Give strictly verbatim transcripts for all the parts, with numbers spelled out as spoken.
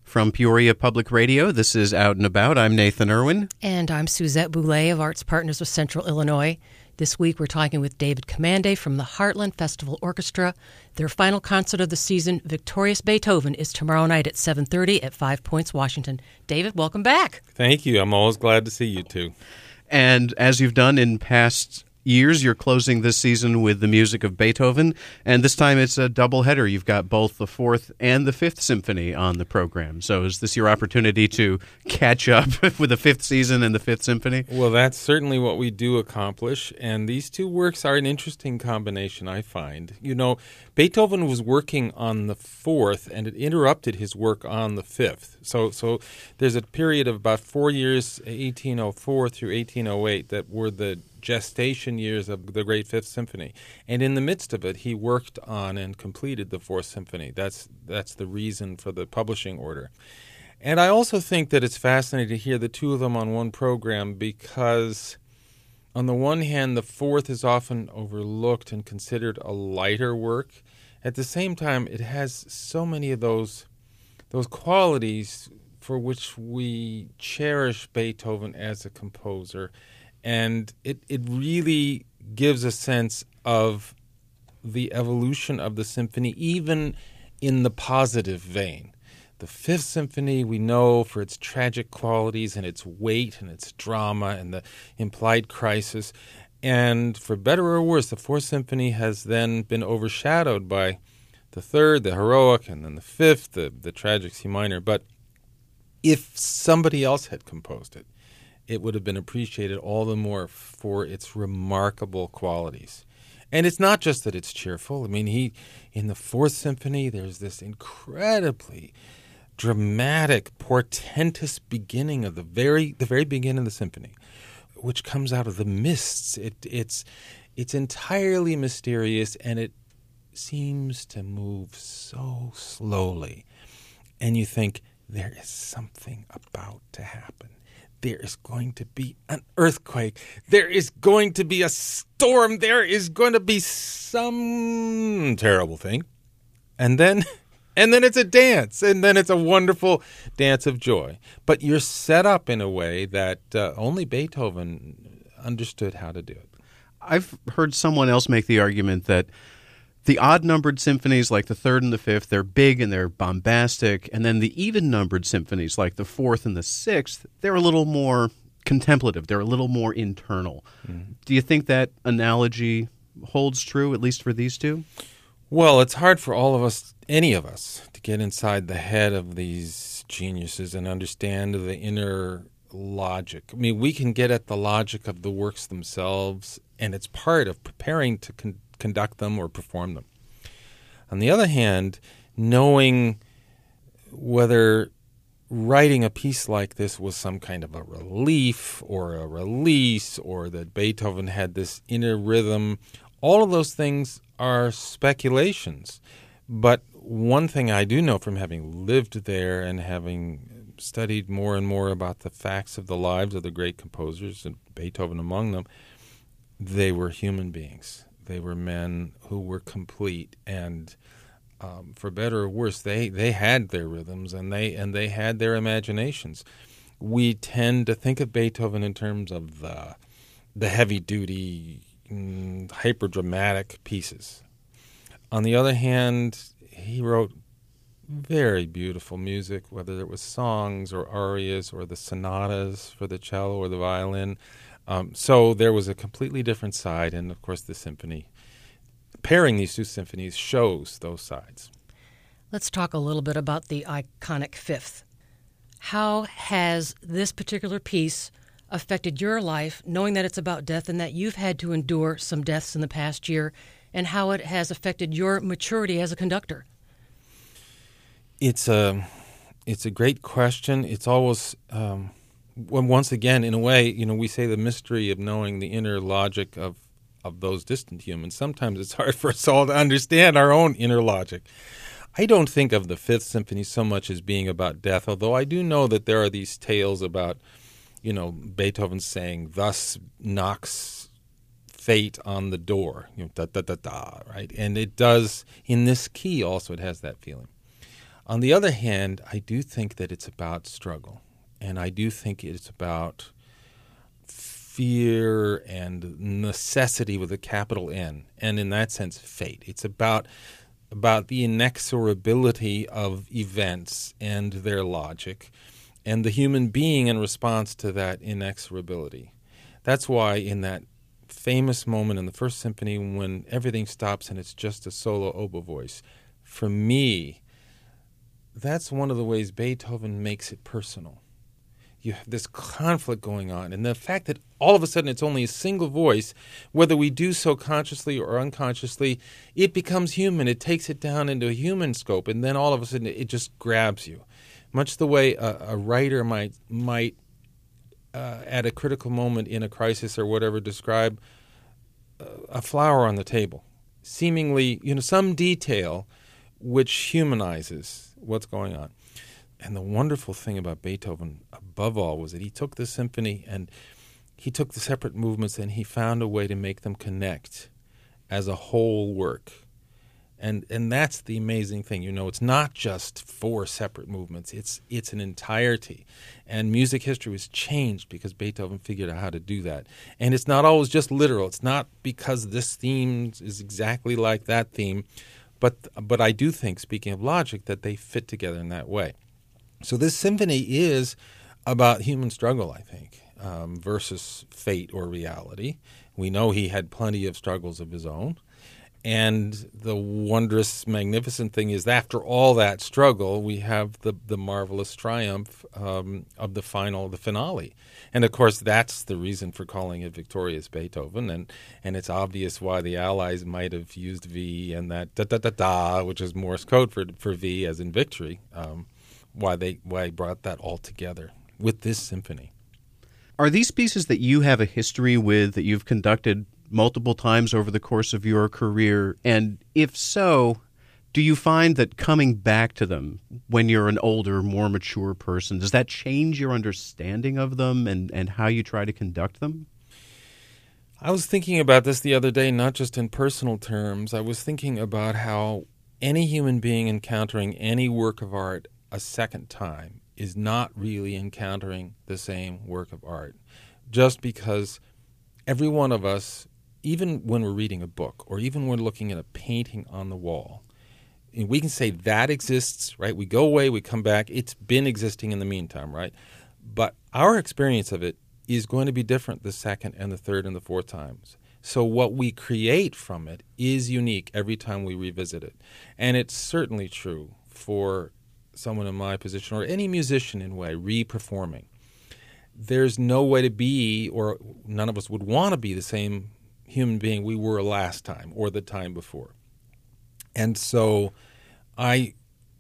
From Peoria Public Radio, this is Out and About. I'm Nathan Irwin. And I'm Suzette Boulay of Arts Partners with Central Illinois. This week we're talking with David Commande from the Heartland Festival Orchestra. Their final concert of the season, Victorious Beethoven, is tomorrow night at seven thirty at Five Points, Washington. David, welcome back. Thank you. I'm always glad to see you two. And as you've done in past years, you're closing this season with the music of Beethoven, and this time it's a doubleheader. You've got both the Fourth and the Fifth Symphony on the program. So is this your opportunity to catch up with the Fifth Season and the Fifth Symphony? Well, that's certainly what we do accomplish, and these two works are an interesting combination, I find. You know, Beethoven was working on the Fourth, and it interrupted his work on the Fifth. So, so there's a period of about four years, eighteen oh four through eighteen oh eight, that were the gestation years of the Great Fifth Symphony. And in the midst of it, he worked on and completed the Fourth Symphony. That's that's the reason for the publishing order. And I also think that it's fascinating to hear the two of them on one program because, on the one hand, the Fourth is often overlooked and considered a lighter work. At the same time, it has so many of those those qualities for which we cherish Beethoven as a composer. And it, it really gives a sense of the evolution of the symphony, even in the positive vein. The Fifth Symphony we know for its tragic qualities and its weight and its drama and the implied crisis. And for better or worse, the Fourth Symphony has then been overshadowed by the Third, the heroic, and then the Fifth, the, the tragic C minor. But if somebody else had composed it, it would have been appreciated all the more for its remarkable qualities. And it's not just that it's cheerful. I mean, he in the Fourth Symphony, there's this incredibly dramatic, portentous beginning of the very the very beginning of the symphony, which comes out of the mists. It, it's it's entirely mysterious, and it seems to move so slowly. And you think, there is something about to happen. There is going to be an earthquake. There is going to be a storm. There is going to be some terrible thing. And then and then it's a dance. And then it's a wonderful dance of joy. But you're set up in a way that uh, only Beethoven understood how to do it. I've heard someone else make the argument that the odd-numbered symphonies like the Third and the Fifth, they're big and they're bombastic, and then the even-numbered symphonies like the Fourth and the Sixth, they're a little more contemplative. They're a little more internal. Mm-hmm. Do you think that analogy holds true, at least for these two? Well, it's hard for all of us, any of us, to get inside the head of these geniuses and understand the inner logic. I mean, we can get at the logic of the works themselves, and it's part of preparing to con- conduct them or perform them. On the other hand, knowing whether writing a piece like this was some kind of a relief or a release, or that Beethoven had this inner rhythm, all of those things are speculations. But one thing I do know from having lived there and having studied more and more about the facts of the lives of the great composers, and Beethoven among them, they were human beings. They were men who were complete, and um, for better or worse, they, they had their rhythms and they and they had their imaginations. We tend to think of Beethoven in terms of the the heavy-duty, mm, hyper-dramatic pieces. On the other hand, he wrote very beautiful music, whether it was songs or arias or the sonatas for the cello or the violin. Um, so there was a completely different side, and of course the symphony, pairing these two symphonies shows those sides. Let's talk a little bit about the iconic Fifth. How has this particular piece affected your life, knowing that it's about death and that you've had to endure some deaths in the past year, and how it has affected your maturity as a conductor? It's a, it's a great question. It's always... Um, Well, once again, in a way, you know, we say the mystery of knowing the inner logic of, of those distant humans. Sometimes it's hard for us all to understand our own inner logic. I don't think of the Fifth Symphony so much as being about death, although I do know that there are these tales about, you know, Beethoven saying, "Thus knocks fate on the door," you know, da da da da, right? And it does, in this key also, it has that feeling. On the other hand, I do think that it's about struggle, and I do think it's about fear and necessity with a capital N, and in that sense, fate. It's about about the inexorability of events and their logic, and the human being in response to that inexorability. That's why in that famous moment in the First Symphony when everything stops and it's just a solo oboe voice, for me, that's one of the ways Beethoven makes it personal. You have this conflict going on, and the fact that all of a sudden it's only a single voice, whether we do so consciously or unconsciously, it becomes human. It takes it down into a human scope, and then all of a sudden it just grabs you. Much the way a, a writer might, might uh, at a critical moment in a crisis or whatever, describe a, a flower on the table, seemingly, you know, some detail which humanizes what's going on. And the wonderful thing about Beethoven, above all, was that he took the symphony and he took the separate movements and he found a way to make them connect as a whole work. And and that's the amazing thing. You know, it's not just four separate movements. It's it's an entirety. And music history was changed because Beethoven figured out how to do that. And it's not always just literal. It's not because this theme is exactly like that theme. But but I do think, speaking of logic, that they fit together in that way. So this symphony is about human struggle, I think, um, versus fate or reality. We know he had plenty of struggles of his own. And the wondrous, magnificent thing is that after all that struggle, we have the, the marvelous triumph um, of the final, the finale. And, of course, that's the reason for calling it Victorious Beethoven. And, and it's obvious why the Allies might have used V and that da-da-da-da, which is Morse code for, for V as in victory, um, why they why they brought that all together with this symphony. Are these pieces that you have a history with, that you've conducted multiple times over the course of your career? And if so, do you find that coming back to them when you're an older, more mature person, does that change your understanding of them and, and how you try to conduct them? I was thinking about this the other day, not just in personal terms. I was thinking about how any human being encountering any work of art a second time is not really encountering the same work of art, just because every one of us, even when we're reading a book or even when we're looking at a painting on the wall, and we can say that exists, right? We go away, we come back, it's been existing in the meantime, right? But our experience of it is going to be different the second and the third and the fourth times. So what we create from it is unique every time we revisit it. And it's certainly true for someone in my position or any musician in a way, re-performing. There's no way to be, or none of us would want to be, the same human being we were last time or the time before. And so I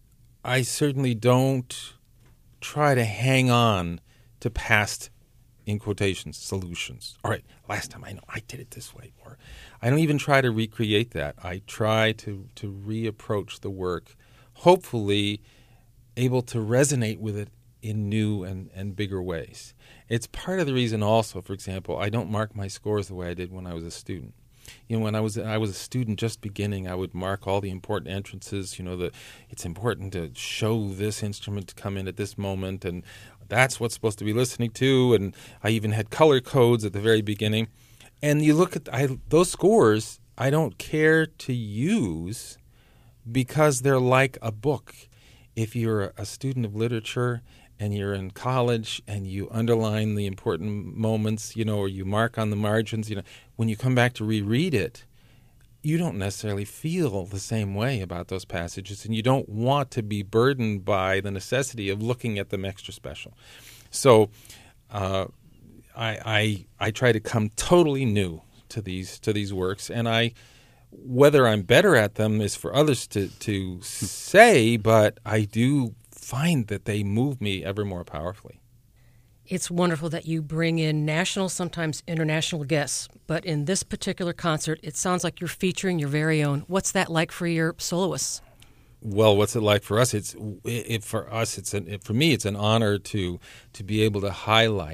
I certainly don't try to hang on to past, in quotations, solutions. All right, last time I know I did it this way. Or I don't even try to recreate that. I try to, to reapproach the work, hopefully able to resonate with it in new and, and bigger ways. It's part of the reason also, for example, I don't mark my scores the way I did when I was a student. You know, when I was I was a student just beginning, I would mark all the important entrances. You know, the it's important to show this instrument to come in at this moment, and that's what's supposed to be listening to. And I even had color codes at the very beginning. And you look at I, those scores, I don't care to use because they're like a book. If you're a student of literature and you're in college and you underline the important moments, you know, or you mark on the margins, you know, when you come back to reread it, you don't necessarily feel the same way about those passages, and you don't want to be burdened by the necessity of looking at them extra special. So uh, I, I I try to come totally new to these to these works, and I whether I'm better at them is for others to, to say, but I do find that they move me ever more powerfully. It's wonderful that you bring in national, sometimes international guests, but in this particular concert, it sounds like you're featuring your very own. What's that like for your soloists? Well, what's it like for us? It's it, for us. It's an, it, for me. It's an honor to to be able to highlight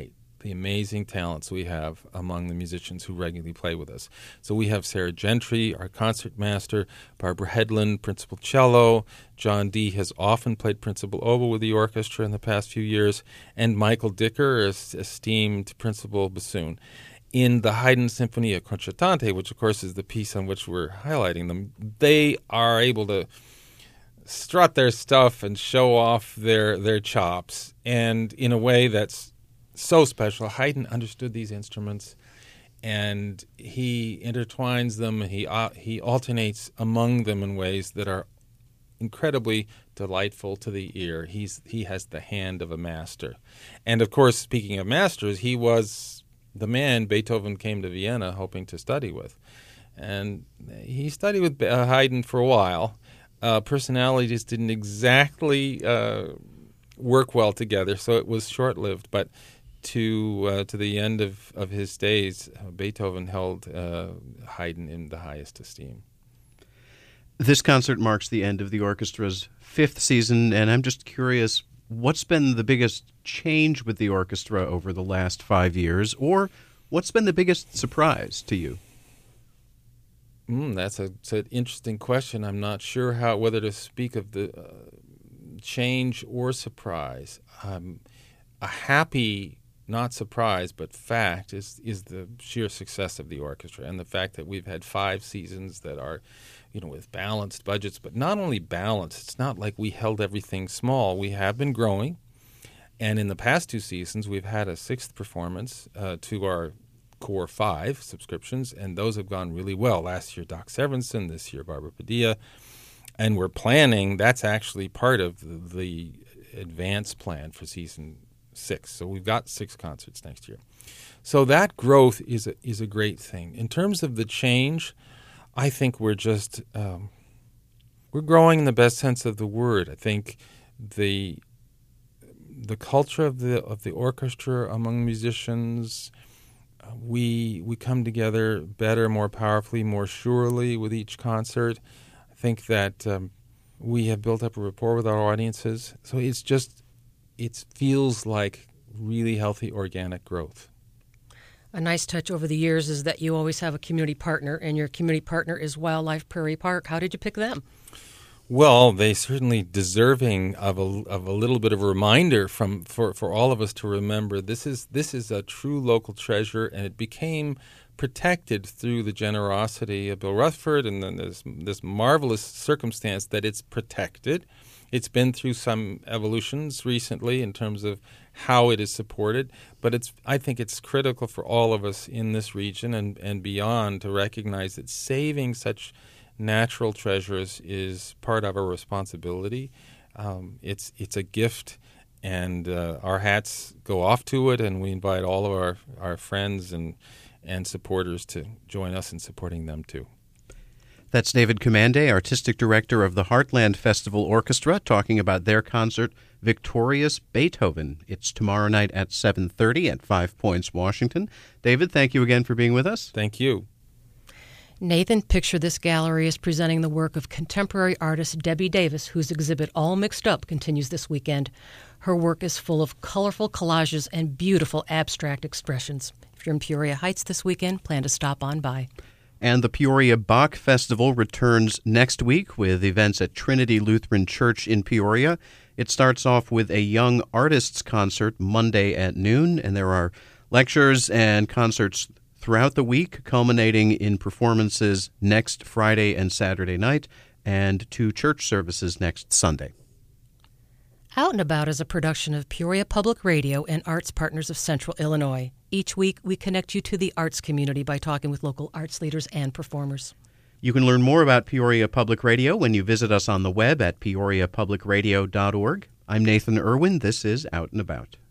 the amazing talents we have among the musicians who regularly play with us. So we have Sarah Gentry, our concertmaster, Barbara Hedlund, principal cello. John Dee has often played principal oboe with the orchestra in the past few years, and Michael Dicker is esteemed principal bassoon. In the Haydn Sinfonia Concertante, which of course is the piece on which we're highlighting them, they are able to strut their stuff and show off their their chops, and in a way that's so special. Haydn understood these instruments, and he intertwines them. He uh, he alternates among them in ways that are incredibly delightful to the ear. He's he has the hand of a master, and of course, speaking of masters, he was the man Beethoven came to Vienna hoping to study with, and he studied with uh, Haydn for a while. Uh, personalities didn't exactly uh, work well together, so it was short-lived. But to uh, to the end of, of his days, uh, Beethoven held uh, Haydn in the highest esteem. This concert marks the end of the orchestra's fifth season, and I'm just curious, what's been the biggest change with the orchestra over the last five years, or what's been the biggest surprise to you? Mm, that's a, it's an interesting question. I'm not sure how whether to speak of the uh, change or surprise. Um, a happy, not surprise, but fact is is the sheer success of the orchestra, and the fact that we've had five seasons that are, you know, with balanced budgets. But not only balanced, it's not like we held everything small. We have been growing, and in the past two seasons, we've had a sixth performance uh, to our core five subscriptions, and those have gone really well. Last year, Doc Severinsen, this year, Barbara Padilla, and we're planning, that's actually part of the, the advance plan for season six. So we've got six concerts next year. So that growth is a, is a great thing. In terms of the change, I think we're just, um, we're growing in the best sense of the word. I think the the culture of the of the orchestra among musicians, We we come together better, more powerfully, more surely with each concert. I think that um, we have built up a rapport with our audiences. So it's just, it feels like really healthy, organic growth. A nice touch over the years is that you always have a community partner, and your community partner is Wildlife Prairie Park. How did you pick them? Well, they certainly deserving of a of a little bit of a reminder from for, for all of us to remember. This is this is a true local treasure, and it became protected through the generosity of Bill Rutherford, and then this this marvelous circumstance that it's protected. It's been through some evolutions recently in terms of how it is supported, but it's I think it's critical for all of us in this region and, and beyond to recognize that saving such natural treasures is part of our responsibility. Um, it's it's a gift, and uh, our hats go off to it, and we invite all of our, our friends and and supporters to join us in supporting them too. That's David Commande, Artistic Director of the Heartland Festival Orchestra, talking about their concert, Victorious Beethoven. It's tomorrow night at seven thirty at Five Points, Washington. David, thank you again for being with us. Thank you. Nathan, Picture This Gallery is presenting the work of contemporary artist Debbie Davis, whose exhibit All Mixed Up continues this weekend. Her work is full of colorful collages and beautiful abstract expressions. If you're in Peoria Heights this weekend, plan to stop on by. And the Peoria Bach Festival returns next week with events at Trinity Lutheran Church in Peoria. It starts off with a Young Artists concert Monday at noon, and there are lectures and concerts throughout the week, culminating in performances next Friday and Saturday night, and two church services next Sunday. Out and About is a production of Peoria Public Radio and Arts Partners of Central Illinois. Each week, we connect you to the arts community by talking with local arts leaders and performers. You can learn more about Peoria Public Radio when you visit us on the web at peoria public radio dot org. I'm Nathan Irwin. This is Out and About.